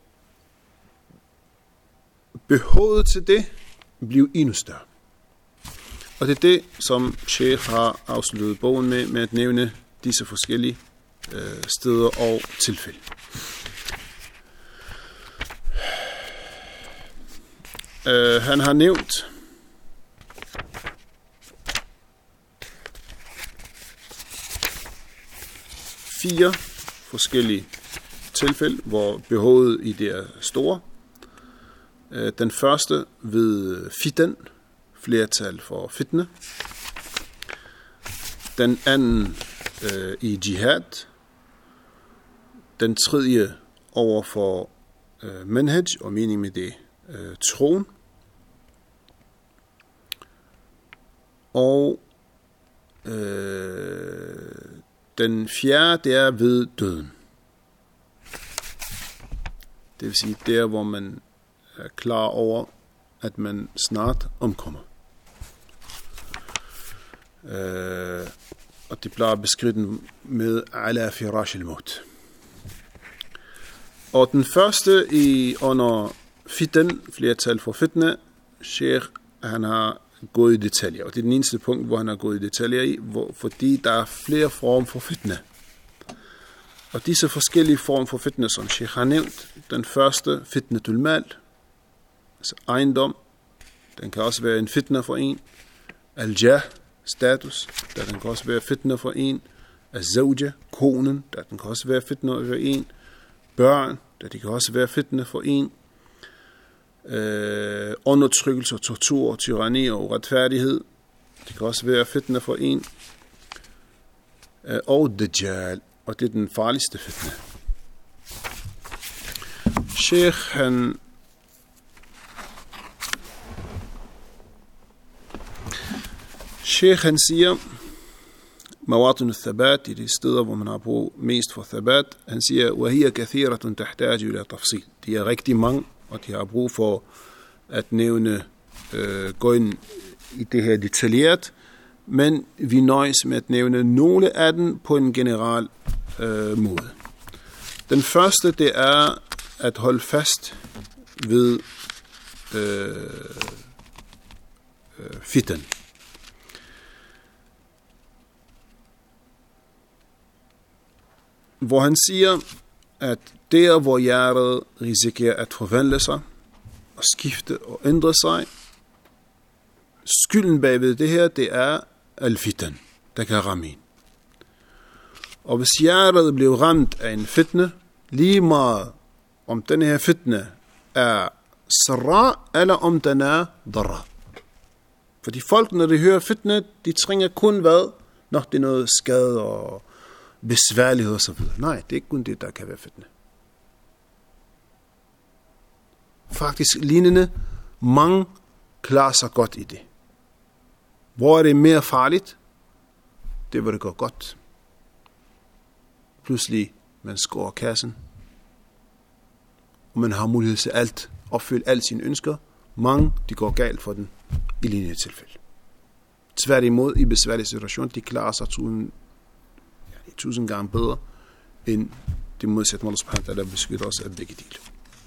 behovet til det bliver endnu større. Og det er det, som Sheikh har afsluttet bogen med at nævne disse forskellige steder og tilfælde. Han har nævnt fire forskellige tilfælde, hvor behovet i det er store. Den første ved fitan, flertal for fitne. Den anden i jihad. Den tredje over for manhaj, og mening med det troen. Og den fjerde, det er ved døden. Det vil sige, der hvor man er klar over, at man snart omkommer. Og det bliver beskrevet med ala firash al-maut. Og den første under fitn, flertal for fitna, Sheikh, han har gået i detaljer. Og det er den eneste punkt, hvor han har gået i detaljer i, fordi der er flere former for fitna. Og disse forskellige former for fitna, som Sheikh har nævnt, den første, fitnatul mal, altså ejendom, den kan også være en fitna for en. Al-jah, status, der den kan også være fitna for en. Al-zawja, konen, der den kan også være fitna for en. Børn, der de kan også være fitna for en. Undertrykkelse, tortur, tyranni og uretfærdighed, det kan også være fitna for en. Og Dajjal, og det er den farligste fitna. Sheikh han siger, مواطن الثبات, i de steder, hvor man har brug mest for thabat, han siger, وهي كثيرة تحتاج إلى تفصيل. De er rigtig mange, og de har brug for at nævne, gå ind i det her detaljeret, men vi nøjes med at nævne nogle af dem på en generel måde. Den første, det er at holde fast ved fitan. Hvor han siger, at der hvor hjertet risikerer at forvandle sig og skifte og ændre sig, skylden bagved det her, det er al-fitan, der kan ramme en. Og hvis hjertet bliver ramt af en fitne, lige meget om den her fitne er sarra, eller om den er darra. Fordi folk, når de hører fitne, de trænger kun hvad, når det er noget skade og besværlighed og så videre. Nej, det er ikke kun det, der kan være fitne. Faktisk lignende, mange klarer sig godt i det. Hvor er det mere farligt? Det hvor det går godt. Pludselig, man skårer kassen, og man har mulighed til alt, opfylde alle sine ønsker. Mange, de går galt for den i lignende tilfælde. Tværtimod, i besværlige situationer, de klarer sig 1000 gange bedre, end det modsætte Allah subhanahu wa ta'ala beskytter os af begge dele.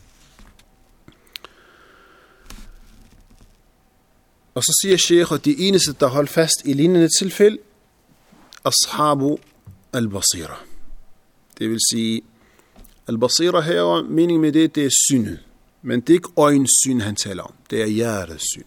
Og så siger Sheikh, at de eneste, der holder fast i lignende tilfælde, ashabu al-basira. Det vil sige, al-basira her, meningen med det, det er synet. Men det er ikke øjensyn, han taler om. Det er hjertets syn.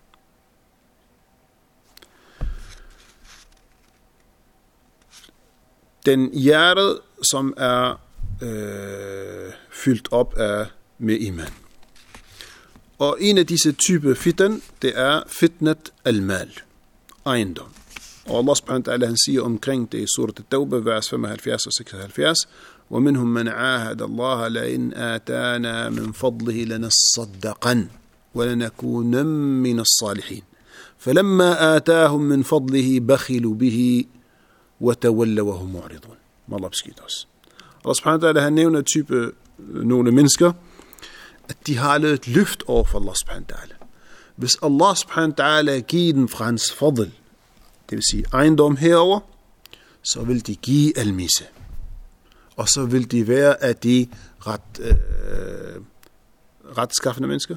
Den hjertet, som er fyldt op af med iman. Og en af disse typer fitan, det er fitnat al-mal, ejendom. Og Allah subhanahu wa ta'ala, han siger omkring det i surat at-Tawbah, vers 75 og 76, وَمِنْهُمْ مَنْ عَاهَدَ اللَّهَ لَإِنْ آتَانَا مِنْ فَضْلِهِ لَنَصَّدَّقَنَّ وَلَنَكُونَنَّ مِنَ الصَّالِحِينَ فَلَمَّا آتَاهُمْ مِنْ فَضْلِهِ بَخِلُوا بِهِ وَتَوَلَّوْا وَهُمْ مُعْرِضُونَ. Allah beskytter os. Allah subhanahu wa ta'ala, han nævner type nogle mennesker, at de har lavet et løft over for Allah subhanahu wa ta'ala. Hvis Allah subhanahu wa ta'ala giver den fra hans fadl, det vil sige ejendom herover, så vil de give almisse. Og så vil de være af de retskaffende mennesker.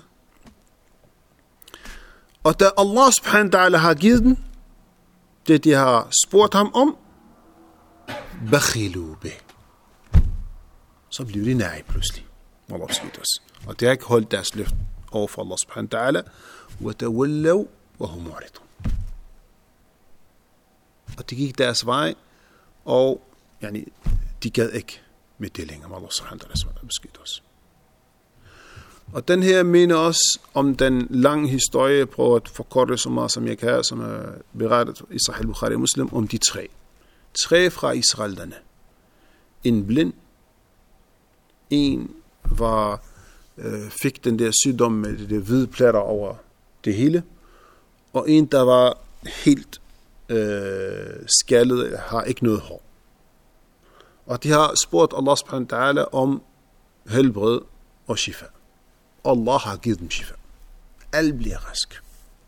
Og da Allah subhanahu wa ta'ala har givet den, det de har spurgt ham om, bakhilu bih, så bliver de nej pludselig. Allah beskytter os. Og det har ikke holdt deres løft over for Allah subhanahu wa ta'ala, وَتَوَلَّوْا وَهُمْ مُعْرِضُونَ. Og de gik deres vej, og de gad ikke med det længere. Allah subhanahu wa ta'ala beskytter os. Og den her minder også om den lange historie, jeg prøver at forkorte så meget som jeg kan, som er berettet i Sahih Bukhari og Muslim, om de tre. Tre fra israelerne. En blind, en fik den der sygdom med de hvide pletter over det hele, og en, der var helt skaldet, har ikke noget hår. Og de har spurgt Allah subhanahu wa ta'ala om helbred og shifa. Allah har givet dem shifa. Alle bliver rask.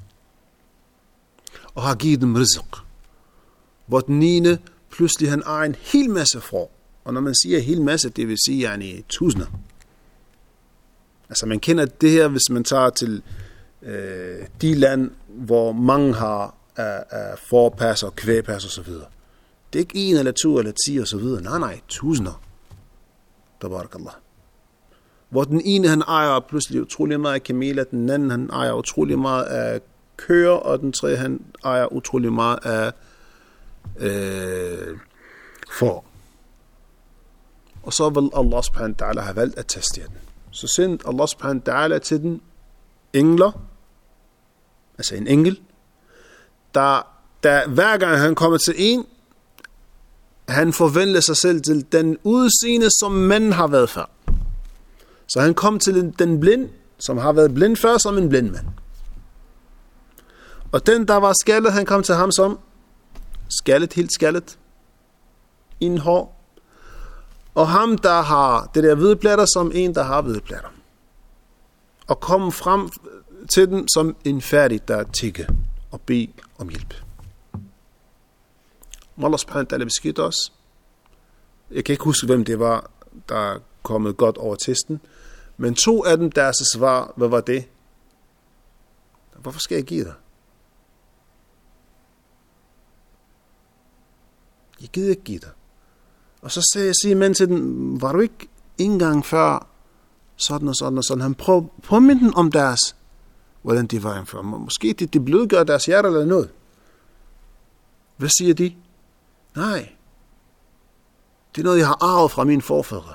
Og har givet dem rizq. Hvor den 9. pludselig han er en hel masse får. Og når man siger hel masse, det vil sige yani tusinder. Altså man kender det her, hvis man tager til de land, hvor mange har af forpas og kvægpas og så videre. Det er ikke 1 eller 2 eller 10 og så videre. Nej, tusinder. Tabarakallah. Hvor den ene han ejer pludselig utrolig meget af kameler, den anden han ejer utrolig meget af køer, og den tredje han ejer utrolig meget af får. Og så vil Allah subhanahu wa ta'ala have valgt at teste den. Så sendte Allah subhanahu wa ta'ala til den engler, altså en engel, der hver gang han kommer til en, han forvandler sig selv til den udseende, som manden har været før. Så han kom til den blind, som har været blind før, som en blind mand. Og den, der var skaldet, han kom til ham som skaldet, helt skaldet, en hår. Og ham, der har det der hvide pletter, som en, der har hvide pletter. Og kom frem til den som en færdig, der tigger og beder om hjælp. Allah subhanahu wa ta'ala beskidte os. Jeg kan ikke huske, hvem det var, der er kommet godt over testen. Men 2 af dem, deres svar, hvad var det? Hvorfor skal jeg give dig? Jeg gider ikke give dig. Og så siger man til den, var du ikke engang før sådan og sådan og sådan? Han påminde den om deres, hvordan de var før. Måske det blødgør deres hjerte eller noget. Hvad siger de? Nej. Det er noget, jeg har arvet fra mine forfædre.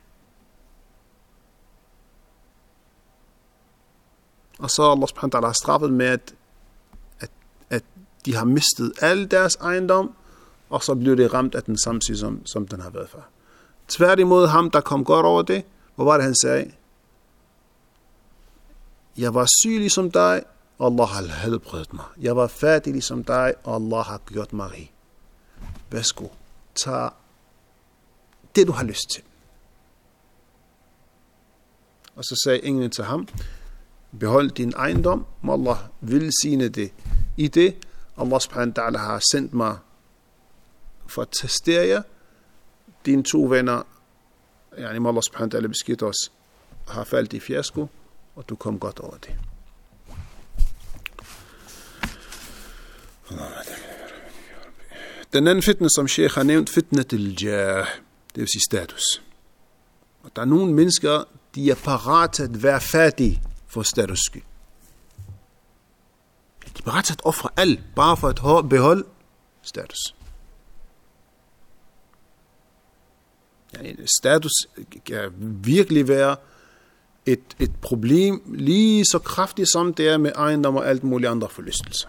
Og så Allah subhanahu wa ta'ala har straffet med, at de har mistet al deres ejendom, og så blev det ramt af den samme som den har været før. Tværtimod ham, der kom godt over det, hvor var det, han sagde? Jeg var syg ligesom dig, og Allah har helbredt mig. Jeg var fattig ligesom dig, og Allah har gjort mig rig. Værsgo, tag det, du har lyst til. Og så sagde englen til ham, behold din ejendom, må Allah velsigne det i det. Allah subhanahu wa ta'ala har sendt mig for at testere jer. Dine 2 venner, yani må Allah subhanahu wa ta'ala beskidte os, har faldt i fiasko, og du kom godt over det. Den anden fitna, som Sheikh har nævnt, fitna til jah, det vil sige status. Og der er nogle mennesker, de er parat til at være fattige for status skyld. De er parat til at ofre alt, bare for at beholde status. Status kan virkelig være et problem, lige så kraftigt som det er med ejendom og alt muligt andre forlystelser.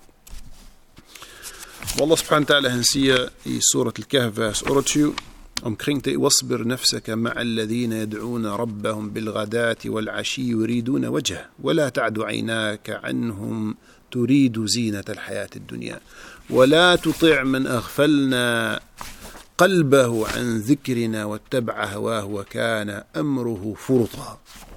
Allah subhanahu wa ta'ala, han siger i surat al-Kahf, vers 28, omkring det, وَاصْبِرْ نَفْسَكَ مَعَ الَّذِينَ يَدْعُونَ رَبَّهُمْ بِالْغَدَاةِ وَالْعَشِيِّ يُرِيدُونَ وَجْهَهُ وَلَا تَعْدُ عَيْنَاكَ عَنْهُمْ تُرِيدُ زِينَةَ الْحَيَاةِ الدُّنْيَا وَلَا تُطِعْ مَنْ أَغْفَلْنَا قلبه عن ذكرنا واتبع هواه وكان أمره فرطا.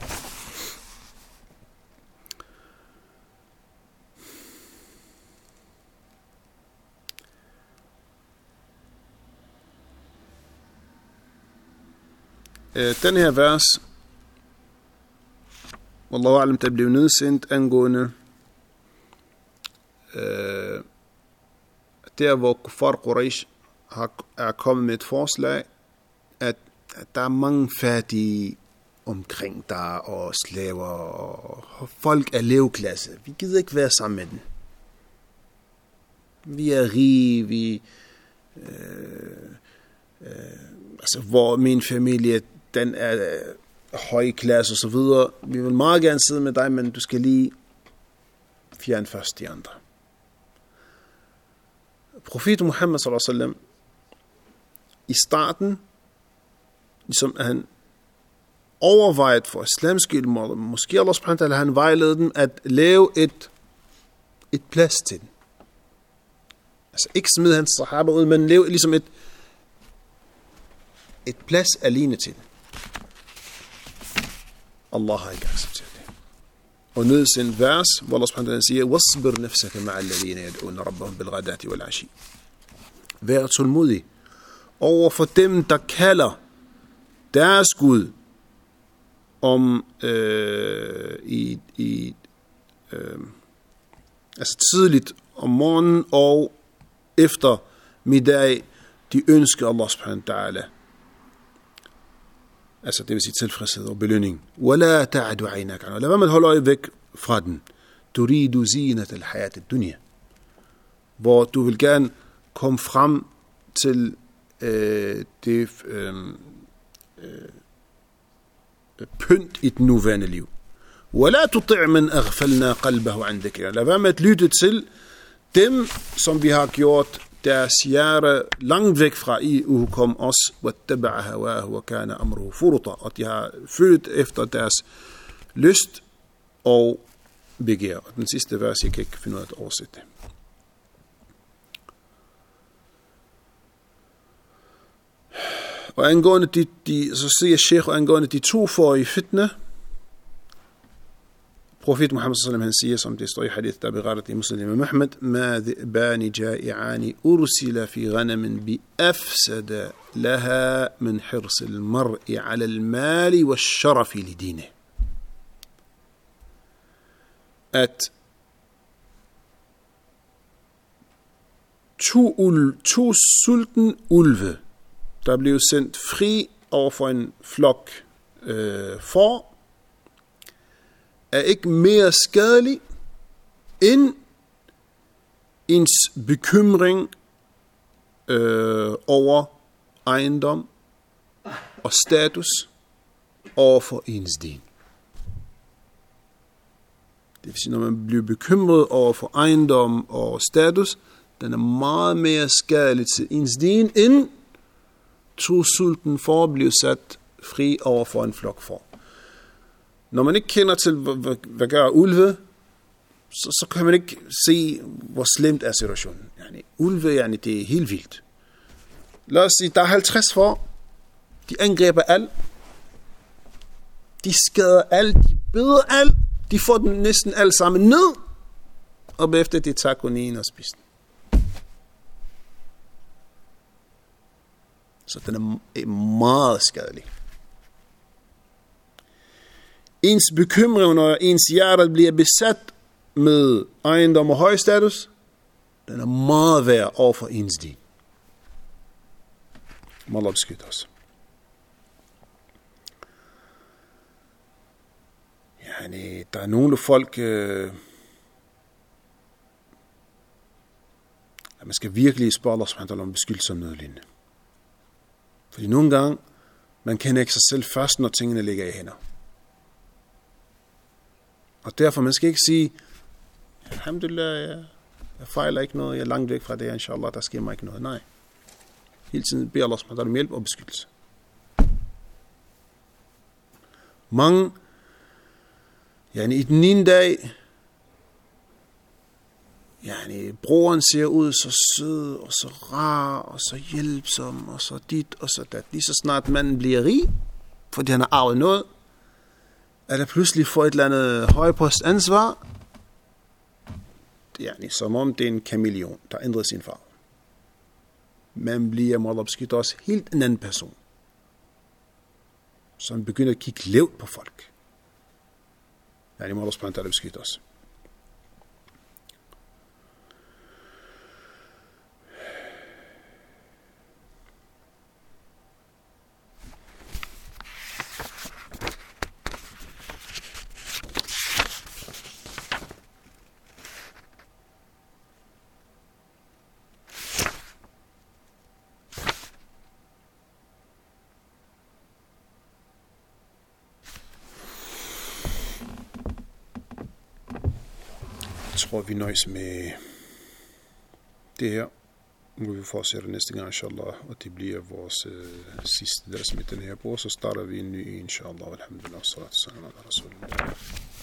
Den her vers, wallahu a'lam, der blev nedsendt angående der, hvor kuffar Quraysh er kommet med et forslag, at der er mange fattige omkring der, og slaver, og folk af levklasse. Vi gider ikke være sammen med dem. Vi er rige, altså hvor min familie, den er høj klasse og så videre. Vi vil meget gerne sidde med dig, men du skal lige fjerne først de andre. Profeten Muhammad sallallahu alaihi wasallam, i starten, ligesom han overvejet for islams skyld, måske Allah subhanahu wa ta'ala, han vejledede dem at lave et plads til dem. Altså ikke smide hans sahaba ud, men leve ligesom et plads alene til. Allah har ikke accepteret det. Og nødsendt vers, hvor Allah subhanahu wa ta'ala siger, وَاصْبِرْ نَفْسَكَ مَعَ الَّذِينَ يَدْعُونَ رَبَّهُمْ بِالْغَدَاةِ وَالْعَشِيِّ. Vær tålmodig over for dem, der kalder deres Gud om altså tidligt om morgenen og efter middag, de ønsker Allah subhanahu wa ta'ala. Altså det vil sige tilfredshed og belønning. وَلَا تَعْدُ عَيْنَكَ عَنْهُ. Lad være med at holde øje væk fra den. تُرِيدُ زِينَةَ الْحَيَاةِ الدُّنْيَا. Hvor du vil gerne komme frem til det pynt i den nuværende liv. وَلَا تُطِعْ مَنْ أَغْفَلْنَا قَلْبَهُ عَنْ ذِكْرِنَا. Lad være med at lytte til dem, som vi har gjort deres hjerte langt væk fra i uhukom os, وَاتَّبَعَ هَوَاهُ وَكَانَ أَمْرُهُ فُرُطًا. Og de har følt efter deres lyst og begær. Og den sidste vers, jeg kan ikke finde ud af at oversætte det. Og angående så siger Sheikh, angående de to forrige fitne, Profet Muhammad sallallahu alaihi wasallam, han siger, som det står i hadith, der berettet i Muslim Imam Ahmed, ma dhi'bani ja'i'ani ursila fi ghanamin bi afsada laha min hirs al-mar'i 'ala al-mali wash-sharafi li dinihi. At to sulten ulve, der blev sendt fri over for en flok får, er ikke mere skadelig end ens bekymring over ejendom og status over for ens din. Det vil sige, når man bliver bekymret over for ejendom og status, den er meget mere skadelig til ens din, end to sulten får bliver sat fri over for en flok får. Når man ikke kender til, hvad gør ulve, så kan man ikke se, hvor slemt er situationen. Ulve, det er helt vildt. Lad os sige, der er 50 får. De angriber alt. De skader alt. De beder alt. De får den næsten alle sammen ned. Og bagefter de tager kun en og spiser den. Så den er meget skadelig. Ens bekymring, når ens hjerte bliver besat med ejendom og høj status, den er meget værd over for ens din. Må Allah beskytte os. Der er nogle folk, at man skal virkelig spørge Allah subhanahu wa ta'ala om beskyttelse som nødlignende. Fordi nogle gange, man kender ikke sig selv først, når tingene ligger i hænder. Og derfor, man skal ikke sige, alhamdulillah, jeg fejler ikke noget, jeg er langt væk fra det, inshallah, der sker mig ikke noget. Nej. Hele tiden beder Allah subhanahu wa ta'ala om hjælp og beskyttelse. Mange, i den ene dag, broren ser ud så sød, og så rar, og så hjælpsom, og så dit, og så dat. Lige så snart manden bliver rig, fordi han har arvet noget, er der pludselig får et eller andet højpostansvar, som om det er en kameleon, der ændrer sin farve. Man bliver, må Allah beskytte os, helt en anden person, som begynder at kigge lavt på folk. Må Allah subhanahu wa ta'ala beskytte os. Jeg tror, vi nøjes med det her. Nu vil vi fortsætte næste gang, inshallah, og det bliver vores sidste deres med den her bog. Så starter vi en ny, inshallah, alhamdulillah, salatu salam ala rasulillah.